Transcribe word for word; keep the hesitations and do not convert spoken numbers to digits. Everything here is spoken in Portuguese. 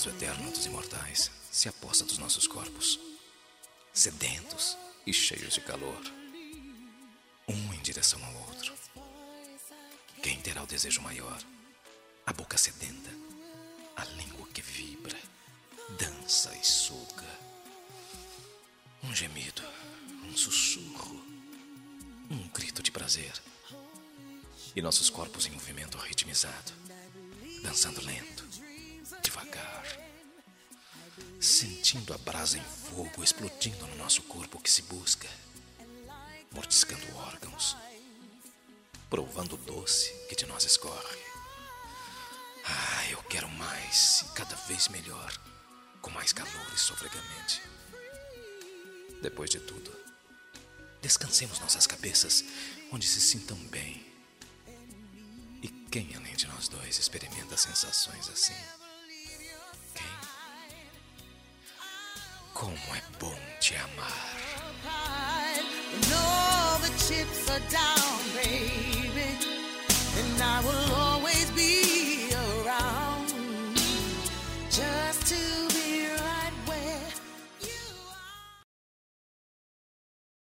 gozo eterno dos imortais se aposta dos nossos corpos, sedentos e cheios de calor, um em direção ao outro. Quem terá o desejo maior? A boca sedenta, a língua que vibra, dança e suga. Um gemido, um sussurro, um grito de prazer. E nossos corpos em movimento ritmizado, dançando lento, devagar, sentindo a brasa em fogo explodindo no nosso corpo que se busca, mordiscando órgãos, provando o doce que de nós escorre. Ah, eu quero mais e cada vez melhor, com mais calor e sofregamente. Depois de tudo, descansemos nossas cabeças onde se sintam bem. E quem além de nós dois experimenta sensações assim? Quem? Como é bom te amar. No, the chips are down, babe.